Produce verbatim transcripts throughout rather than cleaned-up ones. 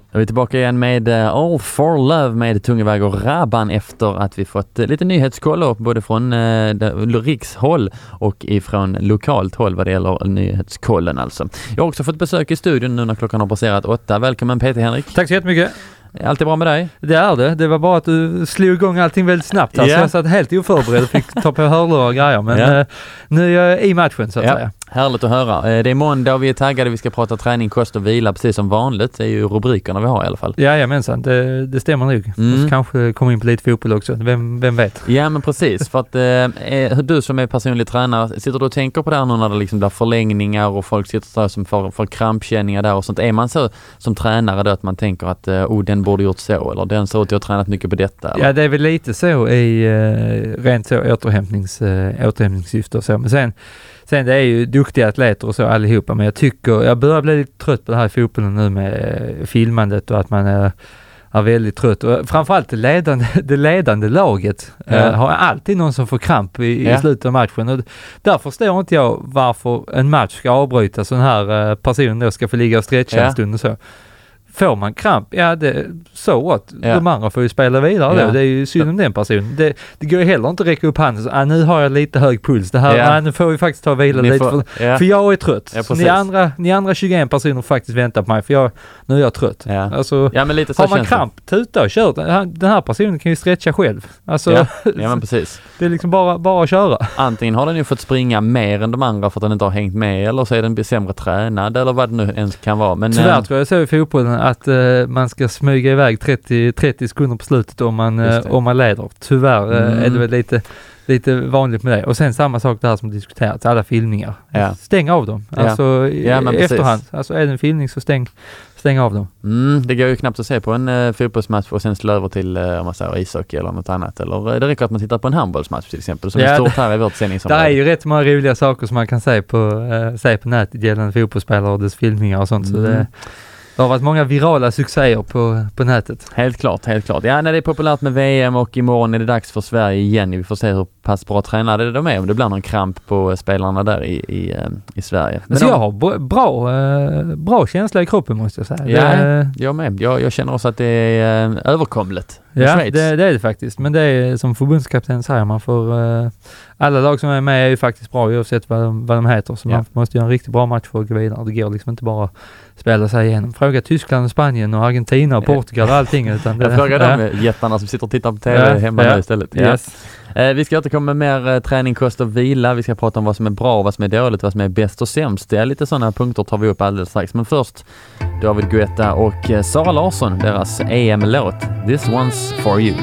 Vi är tillbaka igen med All for Love med Tungeväg och Rabban efter att vi fått lite nyhetskoll upp både från eh, rikshåll och ifrån lokalt håll vad det gäller nyhetskollen alltså. Jag har också fått besök i studion nu när klockan har passerat åtta. Välkommen Peter Henrik. Tack så jättemycket. Allt är bra med dig? Det är det. Det var bara att du slog igång allting väldigt snabbt. Alltså. Yeah. Jag satt helt oförberedd och fick ta på hörlurar och grejer. Men yeah. eh, nu är jag i matchen så att yeah. säga. Härligt att höra. Det är måndag och vi är taggade. Vi ska prata träning, kost och vila precis som vanligt. Det är ju rubrikerna vi har i alla fall. Jajamensan, det, det stämmer nog. Mm. Och så kanske komma in på lite fotboll också. Vem, vem vet? Ja men precis. För att eh, du som är personlig tränare, sitter du och tänker på det här nu när det liksom blir förlängningar och folk sitter där som får, får krampkänningar där och sånt. Är man så som tränare då att man tänker att oh, den borde gjort så eller den ser ut att jag har tränat mycket på detta? Eller? Ja det är väl lite så i eh, rent så återhämtnings, eh, återhämtningssyfte och så. Men sen Sen det är ju duktiga atleter och så allihopa, men jag tycker, jag börjar bli lite trött på det här i fotbollen nu med filmandet och att man är, är väldigt trött. Och framförallt det ledande, det ledande laget ja. äh, har alltid någon som får kramp i, ja. i slutet av matchen. Och där förstår inte jag varför en match ska avbrytas så den här personen då ska få ligga och stretcha ja. en stund och så. Får man kramp, ja det så what. Ja. De andra får ju spela vidare ja. då. Det är ju synd om den personen. Det, det går ju heller inte att räcka upp handen så, ah, nu har jag lite hög puls. Det här, ja. ah, nu får vi faktiskt ta vila ni lite får, för, ja. för jag är trött. Ja, så ni andra, ni andra tjugoen personer faktiskt väntar på mig för jag, nu är jag trött. Ja. Alltså, ja, men lite så har man kramp, det. tuta och kör. Den här personen kan ju stretcha själv. Alltså, ja. ja men precis. Det är liksom bara, bara att köra. Antingen har den ju fått springa mer än de andra för att den inte har hängt med eller så är den sämre tränad eller vad det nu ens kan vara. Men, tyvärr äh, tror jag så i fotbollen att uh, man ska smyga iväg trettio, trettio sekunder på slutet om man, uh, om man leder. Tyvärr uh, mm. är det väl lite, lite vanligt med det. Och sen samma sak där som diskuterats, alla filmningar. Ja. Stäng av dem. Ja. Alltså ja, i efterhand. Alltså är det en filmning så stäng, stäng av dem. Mm, det går ju knappt att se på en uh, fotbollsmatch och sen slå över till uh, om man säger ishockey eller något annat. Eller uh, det räcker att man tittar på en handbollsmatch till exempel som ja, är stort här i vårt sändningsområde. Det är ju rätt många roliga saker som man kan se på, uh, se på nätet gällande fotbollsspelare och dess filmningar och sånt. Mm. Så det Det har varit många virala succéer på, på nätet. Helt klart, helt klart. Ja, när det är populärt med V M och imorgon är det dags för Sverige igen. Vi får se hur pass bra tränade de är om det blir någon kramp på spelarna där i, i, i Sverige. Men så de... jag har bra, bra känsla i kroppen måste jag säga. Ja, det... jag med. Jag, jag känner också att det är överkomligt. Ja, det, det är det faktiskt. Men det är som förbundskapten säger, man får... Uh, alla lag som är med är ju faktiskt bra oavsett vad de, vad de heter. Så ja. man måste göra en riktigt bra match för att gå vidare. Det går liksom inte bara spela sig igenom. Fråga Tyskland och Spanien och Argentina och Portugal och allting. Utan det, jag frågar ja. de jättarna som sitter och tittar på T V ja, hemma ja. nu istället. Ja. Yes. Eh, vi ska återkomma med mer eh, träning, kost och vila. Vi ska prata om vad som är bra, vad som är dåligt, vad som är bäst och sämst. Det är lite sådana punkter tar vi upp alldeles strax. Men först David Guetta och eh, Sara Larsson, deras E M-låt This One's For You.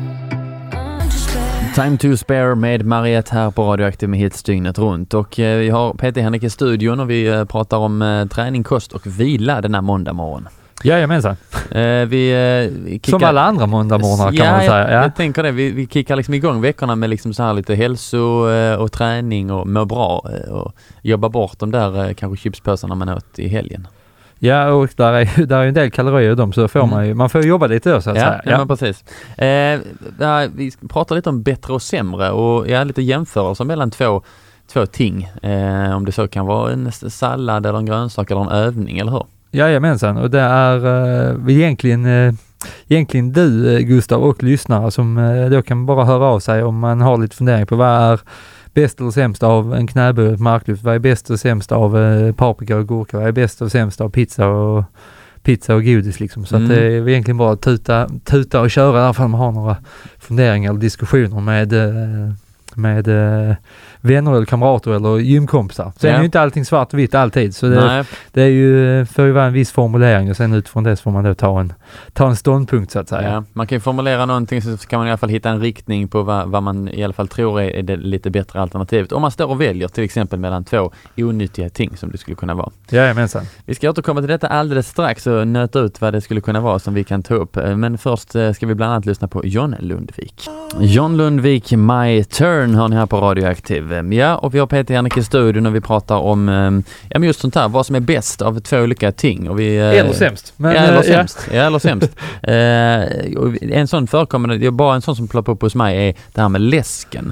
Time to Spare med Mariette här på Radioaktiv med hitstygnet runt. Och eh, vi har Peter Henrik i studion och vi eh, pratar om eh, träning, kost och vila den här måndag morgon. Jajamensan. Eh, vi, eh, vi kickar... Som alla andra måndagmorgnar kan ja, man säga. Ja, jag, jag tänker det. Vi, vi kickar liksom igång veckorna med liksom så här lite hälso eh, och träning och må bra eh, och jobba bort de där eh, kanske chipspösarna man åt i helgen. Ja, och där är, där är en del kalorier i dem så får mm. man ju, man får jobba lite då så att ja, säga. Ja, men precis. Eh, där, vi pratar lite om bättre och sämre och ja, lite jämförelser mellan två, två ting. Eh, om det så kan vara en sallad eller en grönsak eller en övning, eller hur? Jajamensan, och det är uh, egentligen, uh, egentligen du uh, Gustav och lyssnare som uh, då kan bara höra av sig om man har lite fundering på vad är bäst eller sämst av en knäböj och ett marklyft, vad är bäst och sämst av uh, paprika och gurka, vad är bäst och sämst av pizza och pizza och godis liksom. Så mm. att det är egentligen bara att tuta, tuta och köra därför man har några funderingar eller diskussioner med uh, med uh, vänner eller kamrater eller gymkompisar. Sen ja. är ju inte allting svart och vitt alltid. Så det, det är ju, får ju vara en viss formulering och sen utifrån det så får man då ta en, ta en ståndpunkt så att säga. Ja. Man kan ju formulera någonting så kan man i alla fall hitta en riktning på vad, vad man i alla fall tror är, är det lite bättre alternativet. Om man står och väljer till exempel mellan två onyttiga ting som det skulle kunna vara. Jajamensan. Vi ska återkomma till detta alldeles strax och nöta ut vad det skulle kunna vara som vi kan ta upp. Men först ska vi bland annat lyssna på John Lundvik. John Lundvik, My Turn hör ni här på Radioaktiv. Ja, och vi har Peter Henrik i studion och vi pratar om ja, men just sånt här, vad som är bäst av två olika ting. Och vi, eller sämst. Men, ja, eller sämst. Ja. Ja, eller sämst. eh, en sån förekommande, bara en sån som ploppar upp hos mig är det här med läsken.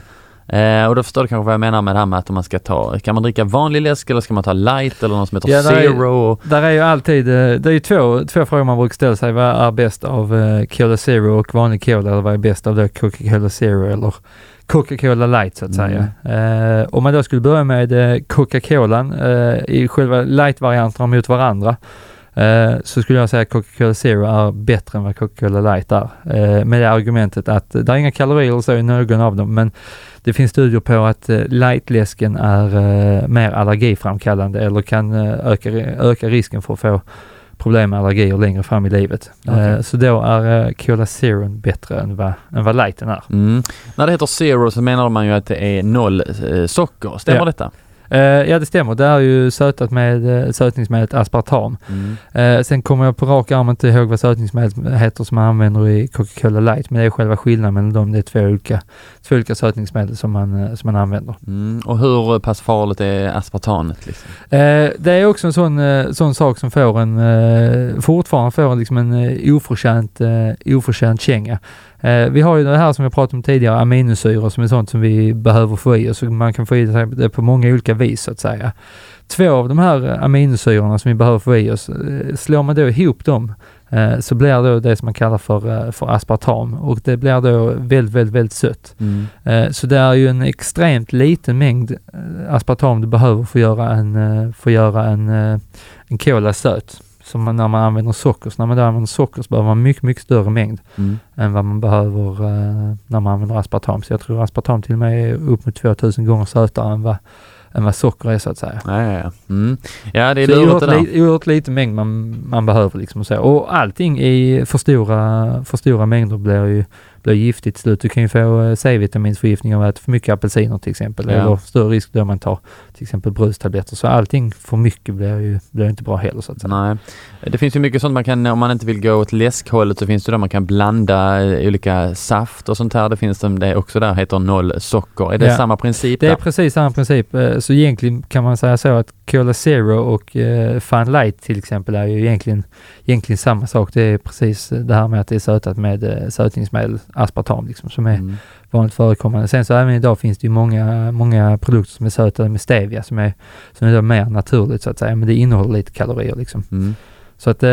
Eh, och då förstår du kanske vad jag menar med det här med att om man ska ta, kan man dricka vanlig läsk eller ska man ta light eller något som heter ja, Zero? Där är, där är ju alltid, det är ju två, två frågor man brukar ställa sig. Vad är bäst av uh, Cola Zero och vanlig Cola, eller vad är bäst av det Coca-Cola Zero eller Coca-Cola Light så att säga. Mm. Uh, om man då skulle börja med uh, Coca-Cola uh, i själva light-varianterna mot varandra, uh, så skulle jag säga att Coca-Cola Zero är bättre än vad Coca-Cola Light är. Uh, med det argumentet att uh, det är inga kalorier så i någon av dem, men det finns studier på att uh, lightläsken är uh, mer allergiframkallande eller kan uh, öka, öka risken för att få problem med allergier längre fram i livet. Okay. Uh, så då är uh, Cola Zero bättre än vad, än vad lighten är. Mm. När det heter Zero så menar man ju att det är noll uh, socker. Stämmer ja. detta? Uh, ja, det stämmer. Det är ju sötat med uh, sötningsmedlet aspartam. Mm. Uh, sen kommer jag på rak arm inte ihåg vad sötningsmedlet heter som man använder i Coca-Cola Light, men det är själva skillnaden mellan dem. Det är två olika, två olika sötningsmedel som man, uh, som man använder. Mm. Och hur pass farligt är aspartamet? Liksom? Uh, det är också en sån, uh, sån sak som får en, uh, fortfarande får liksom en uh, oförtjänt, uh, oförtjänt känga. Eh, vi har ju det här som vi pratade om tidigare, aminosyror, som är sånt som vi behöver få i oss, och man kan få i det på många olika vis så att säga. Två av de här aminosyrorna som vi behöver få i oss, eh, slår man då ihop dem eh, så blir det det som man kallar för, för aspartam, och det blir då väldigt, väldigt, väldigt sött. Mm. Eh, så det är ju en extremt liten mängd aspartam du behöver för att göra en, för att göra en, en cola söt. Som man, när man använder socker. Så när man då använder socker så behöver man mycket, mycket större mängd mm. än vad man behöver uh, när man använder aspartam. Så jag tror aspartam till och med är upp mot tvåtusen gånger sötare än vad, än vad socker är så att säga. Ja, ja, ja. Mm. Ja, det är oerhört, li, oerhört liten mängd man, man behöver liksom. Och, så. Och allting i för stora, för stora mängder blir ju blir giftigt till slut. Du kan ju få C-vitaminsförgiftning av att äta för mycket apelsiner till exempel. Ja. Eller större risk då man tar till exempel brustabletter. Så allting för mycket blir ju blir inte bra heller så att säga. Nej. Det finns ju mycket sånt man kan, om man inte vill gå åt läskhållet så finns det då man kan blanda olika saft och sånt här. Det finns det också där, heter noll socker. Är det ja. samma princip? Det är precis samma princip. Så egentligen kan man säga så att Cola Zero och uh, Fun Light till exempel är ju egentligen, egentligen samma sak. Det är precis det här med att det är sötat med uh, sötningsmedel, aspartam liksom, som är mm. vanligt förekommande. Sen så även idag finns det ju många, många produkter som är sötade med stevia som är, som är då mer naturligt så att säga, men det innehåller lite kalorier liksom. Mm. Så att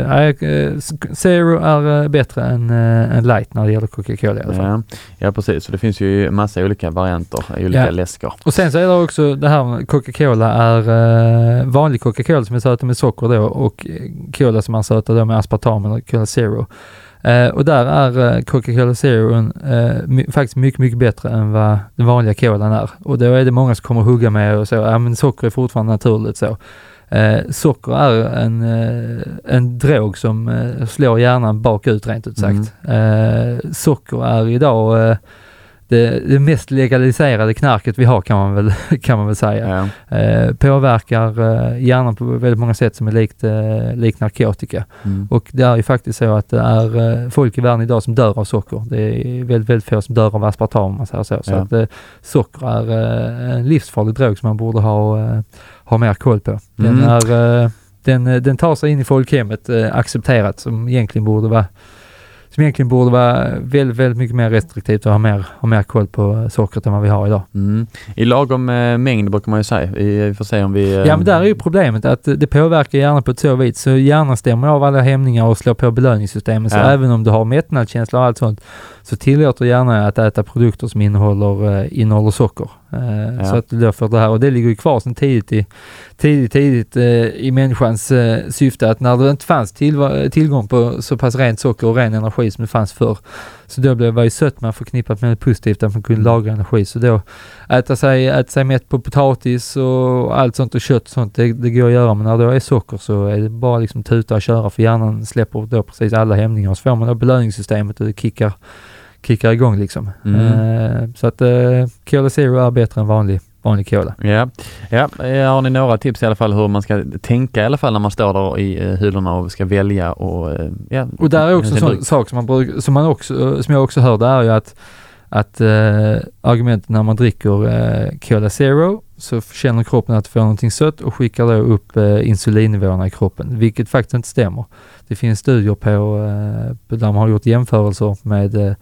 äh, Zero är bättre än, äh, än Light när det gäller Coca-Cola i alla fall. Ja, ja precis. Så det finns ju massa olika varianter, olika ja. läskar. Och sen så är det också det här, Coca-Cola är äh, vanlig Coca-Cola som är sötad med socker då, och Cola som är sötad då med aspartam eller Cola Zero. Uh, och där är uh, Coca-Cola Zero uh, my, faktiskt mycket, mycket bättre än vad den vanliga colan är. Och då är det många som kommer att hugga med och så, ja men socker är fortfarande naturligt så. Uh, socker är en, uh, en drog som uh, slår hjärnan bakut rent ut sagt. Mm. Uh, socker är idag uh, det, det mest legaliserade knarket vi har kan man väl, kan man väl säga. Ja. Eh, påverkar eh, hjärnan på väldigt många sätt som är likt, eh, likt narkotika. Mm. Och det är ju faktiskt så att det är eh, folk i världen idag som dör av socker. Det är väldigt, väldigt få som dör av aspartam om man säger så. Så ja. att eh, socker är eh, en livsfarlig drog som man borde ha, eh, ha mer koll på. Den, mm. är, eh, den, den tar sig in i folkhemmet eh, accepterat som egentligen borde vara som egentligen borde vara väldigt, väldigt mycket mer restriktivt och ha mer, ha mer koll på sockret än vad vi har idag. Mm. I lagom eh, mängd brukar man ju säga. Vi får se om vi... Eh... Ja, men där är ju problemet att det påverkar hjärnan på ett så vis. Så hjärnan stämmer av alla hämningar och slår på belöningssystemet. Så ja. även om du har mättnadskänsla och allt sånt så tillåter hjärnan att äta produkter som innehåller, eh, innehåller socker. Eh, ja. Så att du får det här. Och det ligger ju kvar sedan tidigt i, tidigt, tidigt eh, i människans eh, syfte att när det inte fanns till, tillgång på så pass rent socker och ren energi som det fanns förr, så då blev det ju sött man förknippat med det positivt att man kunde lagra energi. Så då äta sig, äta sig mätt på potatis och allt sånt och kött och sånt, det, det går att göra. Men när det är socker så är det bara liksom tuta och köra, för hjärnan släpper då precis alla hämningar. Och så får man då belöningssystemet och det kickar kickar igång liksom. Mm. Uh, så att uh, Cola Zero är bättre än vanlig, vanlig cola. Ja. Ja, har ni några tips i alla fall hur man ska tänka i alla fall när man står där i uh, hyllorna och ska välja och uh, ja. Och där är också en sån sak som man brukar, som man också, som jag också hörde är ju att att uh, argumentet när man dricker uh, Cola Zero så känner kroppen att få någonting sött och skickar då upp uh, insulinnivåerna i kroppen, vilket faktiskt inte stämmer. Det finns studier på, uh, på där man har gjort jämförelser med uh,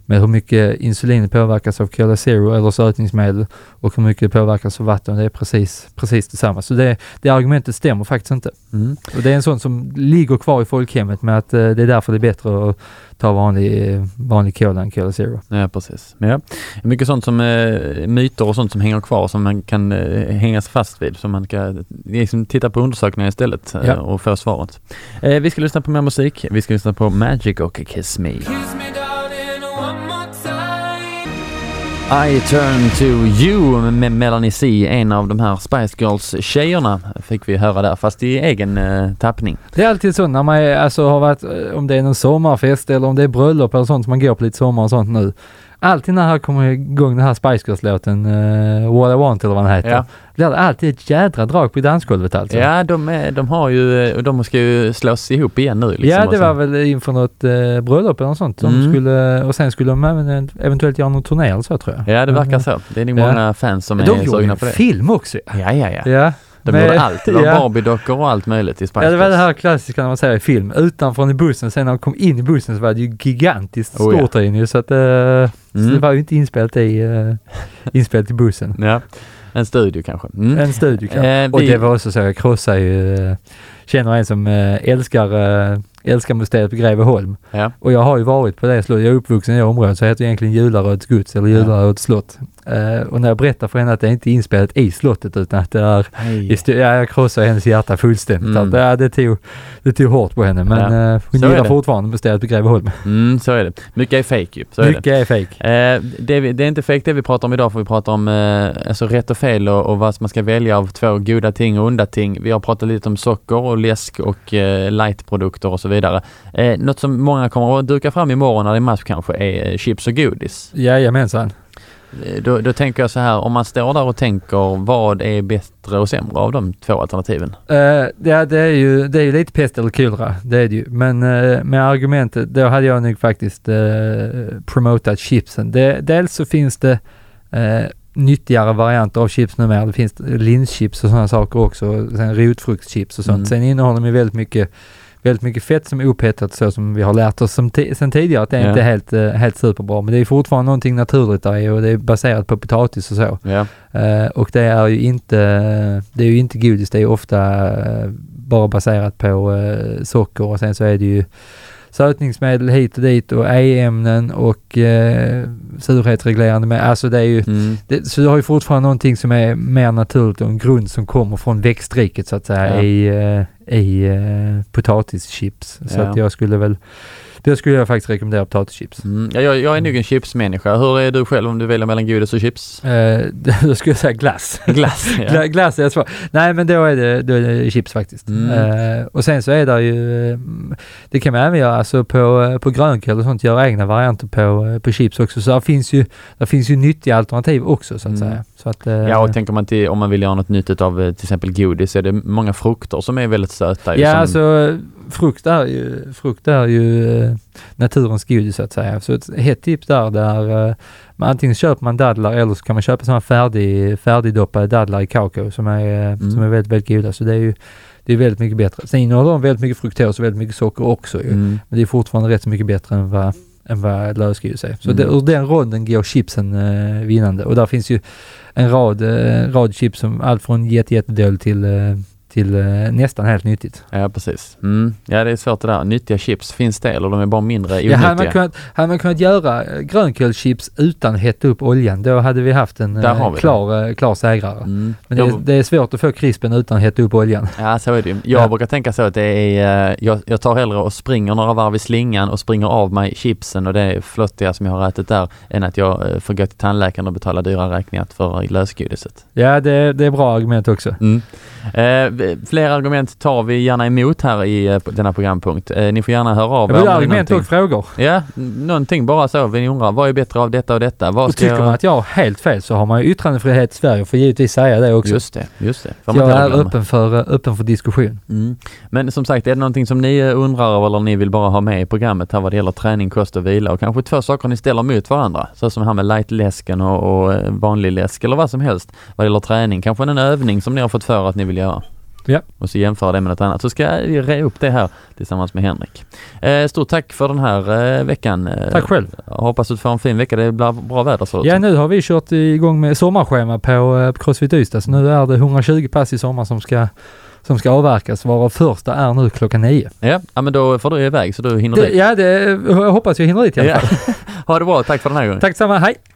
med hur mycket insulin påverkas av Cola Zero eller sötningsmedel och hur mycket påverkas av vatten. Det är precis, precis detsamma. Så det, det argumentet stämmer faktiskt inte. Mm. Och det är en sån som ligger kvar i folkhemmet med att uh, det är därför det är bättre att ta vanlig, vanlig Cola än Cola Zero. Ja, precis. Ja. Mycket sånt som uh, myter och sånt som hänger kvar som man kan uh, hängas fast vid. Som man kan liksom, titta på undersökningar istället uh, ja. och få svaret. Uh, vi ska lyssna på mer musik. Vi ska lyssna på Magic och Kiss Me. Kiss me I Turn to You med Melanie C, en av de här Spice Girls-tjejerna fick vi höra där, fast i egen eh, tappning. Det är alltid så när man alltså, har varit, om det är någon sommarfest eller om det är bröllop eller sånt, man går på lite sommar och sånt nu. Alltid när här kommer igång den här Spice Girls-låten uh, What I Want eller vad den heter. Ja. Blir det alltid ett jädra drag på dansgolvet alltså. Ja, de, är, de har ju, de ska ju slås ihop igen nu. Liksom, ja, det var väl inför något uh, bröllop eller något sånt. De mm. skulle, och sen skulle de även, eventuellt göra någon turné eller så tror jag. Ja, det verkar så. Det är nog ja. många fans som de är sugna på det. De film också. Ja, ja, ja. ja. De men, gjorde allt. Det var ja. Barbie-dockor och allt möjligt i Spice Girls. Ja, det var det här klassiska när man säger i film. Utanför i bussen, sen när de kom in i bussen så var det ju gigantiskt oh, stort ja. in. Så, att, uh, mm. så det var ju inte inspelat i, uh, inspelat i bussen. Ja, en studio kanske. Mm. En studio kanske. Eh, och vi... det var också så, jag krossar ju, uh, känner en som uh, älskar, uh, älskar museet på Greveholm. Ja. Och jag har ju varit på det slott. Jag är uppvuxen i det området så heter det egentligen Jularöds gods eller Jularöds ja. slott. Uh, och när jag berättar för henne att det inte är inspelat i slottet utan att det är st- ja, jag krossar hennes hjärta fullständigt. Mm. Att, ja, det, tog, det tog hårt på henne men ja. uh, hon gillar fortfarande museet på Greveholm. Mm, så är det. Mycket är fake ju. Så Mycket är det. är fake. Uh, det, är, det är inte fake det vi pratar om idag, för vi pratar om uh, alltså rätt och fel och, och vad man ska välja av två goda ting och onda ting. Vi har pratat lite om socker och läsk och uh, lightprodukter och så vidare. Uh, något som många kommer att duka fram imorgon när det är match kanske är uh, chips och godis. Jajamensan. Då, då tänker jag så här, om man står där och tänker vad är bättre och sämre av de två alternativen? Uh, ja, det är ju det är ju lite pest eller kulra, det är det ju. Men uh, med argumentet, då hade jag nog faktiskt uh, promotat chipsen. Det, dels så finns det uh, nyttigare varianter av chips numera. Det finns linschips och sådana saker också. Sen rotfruktschips och sånt. Mm. Sen innehåller de väldigt mycket väldigt mycket fett som är upphetsat så som vi har lärt oss som t- sen tidigare att det är ja. inte helt, uh, helt superbra. Men det är fortfarande någonting naturligt där och det är baserat på potatis och så. Ja. Uh, och det är ju inte det är ju inte godis. Det är ofta uh, bara baserat på uh, socker och sen så är det ju sötningsmedel hit och dit och E-ämnen och eh, surhetsreglerande med. Alltså det är ju, mm. det, så du har ju fortfarande någonting som är mer naturligt och en grund som kommer från växtriket så att säga ja. i, eh, i eh, potatischips. Så ja. att jag skulle väl det skulle jag faktiskt rekommendera potatischips. Mm. Ja, jag, jag är nog en chipsmänniska. Hur är du själv om du väljer mellan godis och chips? Eh, då skulle jag säga glass. Glass, ja. Gla, glass är jag svår. Nej, men då är det, då är det chips faktiskt. Mm. Eh, och sen så är det ju, det kan man även göra alltså på, på grönkål och sånt, göra egna varianter på, på chips också. Så det finns ju, det finns ju nyttiga alternativ också så att mm. säga. Så att, eh, ja, och tänker man till, om man vill göra något nyttigt av till exempel godis, är det många frukter som är väldigt söta. Ja, som... alltså frukt är ju, frukt är ju eh, naturens godis så att säga. Så ett hett tips där, där eh, man, antingen köper man dadlar eller så kan man köpa sådana färdig, färdigdoppade dadlar i kakao som är, mm. som är väldigt, väldigt goda. Så det är ju det är väldigt mycket bättre. Sen innehåller de väldigt mycket fruktos och väldigt mycket socker också ju. Mm. Men det är fortfarande rätt så mycket bättre än vad, än vad lösgodis är. Så mm. det, ur den ronden går chipsen eh, vinnande. Och där finns ju en rad, eh, rad chips som allt från jätte, jättedåligt till eh, till eh, nästan helt nyttigt. Ja, precis. Mm. Ja, det är svårt det där. Nyttiga chips, finns det eller de är bara mindre onyttiga? Ja, hade man kunnat, hade man kunnat göra grönkålschips utan att hetta upp oljan, då hade vi haft en eh, vi klar, eh, klar segrare. Mm. Men det är, det är svårt att få krispen utan att hetta upp oljan. Ja, så är det. Jag ja. brukar tänka så att det är, eh, jag, jag tar hellre och springer några varv i slingan och springer av mig chipsen och det är flottiga som jag har ätit där, än att jag eh, får gå till tandläkaren och betala dyra räkningar för lösgodiset. Ja, det, det är bra argument också. Mm. Eh, fler argument tar vi gärna emot här i eh, denna programpunkt. Eh, ni får gärna höra av er. Argument och frågor. Ja, någonting bara så. Vi undrar, vad är bättre av detta och detta? Vad och tycker jag... man att jag har helt fel så har man ju yttrandefrihet i Sverige och får givetvis säga det också. Just det, just det. Jag är öppen för, öppen för diskussion. Mm. Men som sagt, är det någonting som ni undrar över eller ni vill bara ha med i programmet här vad det gäller träning, kost och vila och kanske två saker ni ställer mot varandra. Så som här med light-läsken och, och vanlig läsk eller vad som helst vad det gäller träning. Kanske en övning som ni har fått för att ni vill göra. Ja. Och så jämföra det med något annat. Så ska jag re upp det här tillsammans med Henrik. Eh, stort tack för den här eh, veckan. Tack själv. Jag hoppas att du får en fin vecka. Det blir bra väder så. Ja, nu har vi kört igång med sommarschema på eh, CrossFit Ystad. Så nu är det hundratjugo pass i sommar som ska som ska avverkas, varav första är nu klockan nio. Ja, ja men då får du iväg så du hinner det, dit. Ja, det, jag hoppas jag hinner dit i alla fall. Ja. Ha det bra, tack för den här gången. Tack samma, hej!